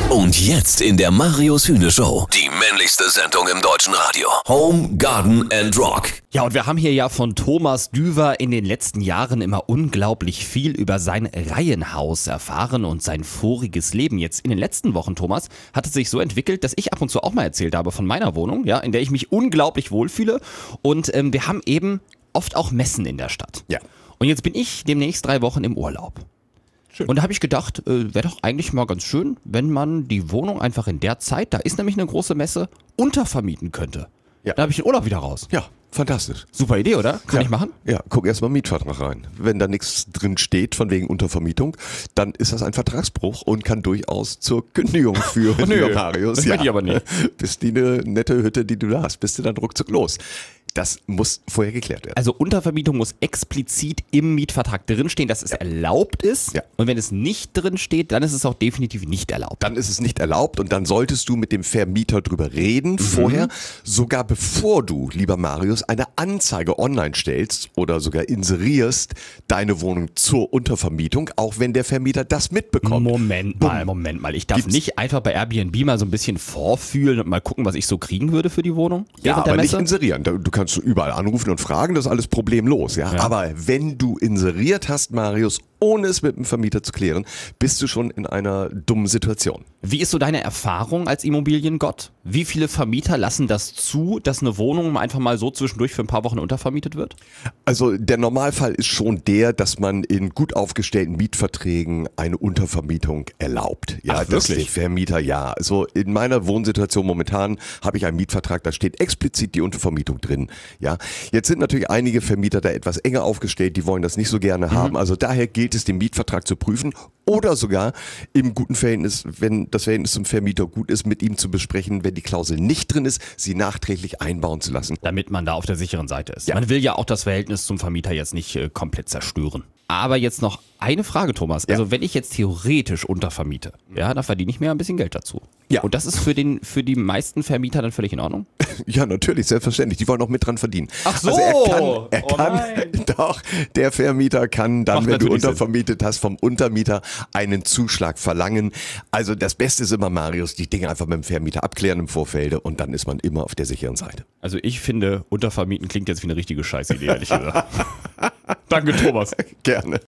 Und jetzt in der Marius Hühne Show. Die männlichste Sendung im deutschen Radio. Home, Garden and Rock. Ja, und wir haben hier ja von Thomas Düwer in den letzten Jahren immer unglaublich viel über sein Reihenhaus erfahren und sein voriges Leben. Jetzt in den letzten Wochen, Thomas, hat es sich so entwickelt, dass ich ab und zu auch mal erzählt habe von meiner Wohnung, ja, in der ich mich unglaublich wohlfühle. Und wir haben eben oft auch Messen in der Stadt. Ja. Und jetzt bin ich demnächst 3 Wochen im Urlaub. Schön. Und da habe ich gedacht, wäre doch eigentlich mal ganz schön, wenn man die Wohnung einfach in der Zeit, da ist nämlich eine große Messe, untervermieten könnte. Ja. Da habe ich den Urlaub wieder raus. Ja, fantastisch. Super Idee, oder? Kann Ja. ich machen? Ja, guck erst mal im Mietvertrag rein. Wenn da nichts drin steht, von wegen Untervermietung, dann ist das ein Vertragsbruch und kann durchaus zur Kündigung führen, Nö, lieber Marius. das möchte ich aber nicht. Bist die eine nette Hütte, die du da hast, bist du dann ruckzuck los. Das muss vorher geklärt werden. Also Untervermietung muss explizit im Mietvertrag drinstehen, dass es erlaubt ist. Ja. Und wenn es nicht drin steht, dann ist es auch definitiv nicht erlaubt. Dann ist es nicht erlaubt und dann solltest du mit dem Vermieter drüber reden, vorher, sogar bevor du, lieber Marius, eine Anzeige online stellst oder sogar inserierst deine Wohnung zur Untervermietung, auch wenn der Vermieter das mitbekommt. Moment mal. Ich darf Gibt's- nicht einfach bei Airbnb mal so ein bisschen vorfühlen und mal gucken, was ich so kriegen würde für die Wohnung Ja, während der aber nicht Messe? inserieren. Du kannst überall anrufen und fragen, das ist alles problemlos. Ja? Ja. Aber wenn du inseriert hast, Marius, ohne es mit dem Vermieter zu klären, bist du schon in einer dummen Situation. Wie ist so deine Erfahrung als Immobiliengott? Wie viele Vermieter lassen das zu, dass eine Wohnung einfach mal so zwischendurch für ein paar Wochen untervermietet wird? Also der Normalfall ist schon der, dass man in gut aufgestellten Mietverträgen eine Untervermietung erlaubt. Ja, Ach, dass wirklich? der Vermieter, ja. Also in meiner Wohnsituation momentan habe ich einen Mietvertrag, da steht explizit die Untervermietung drin. Ja, jetzt sind natürlich einige Vermieter da etwas enger aufgestellt, die wollen das nicht so gerne haben. Also daher gilt es, den Mietvertrag zu prüfen oder sogar im guten Verhältnis, wenn das Verhältnis zum Vermieter gut ist, mit ihm zu besprechen, wenn die Klausel nicht drin ist, sie nachträglich einbauen zu lassen. Damit man da auf der sicheren Seite ist. Ja. Man will ja auch das Verhältnis zum Vermieter jetzt nicht komplett zerstören. Aber jetzt noch eine Frage, Thomas. Ja. Also wenn ich jetzt theoretisch untervermiete, ja, dann verdiene ich mir ein bisschen Geld dazu. Ja. Und das ist für die meisten Vermieter dann völlig in Ordnung? Ja, natürlich, selbstverständlich. Die wollen auch mit dran verdienen. Ach so. Also er Oh kann nein. doch, der Vermieter kann dann, Macht wenn du natürlich Sinn. untervermietet hast, vom Untermieter einen Zuschlag verlangen. Also das Beste ist immer, Marius, die Dinge einfach mit dem Vermieter abklären im Vorfelde und dann ist man immer auf der sicheren Seite. Also ich finde, untervermieten klingt jetzt wie eine richtige Scheißidee, ehrlich gesagt. Danke, Thomas. Gerne.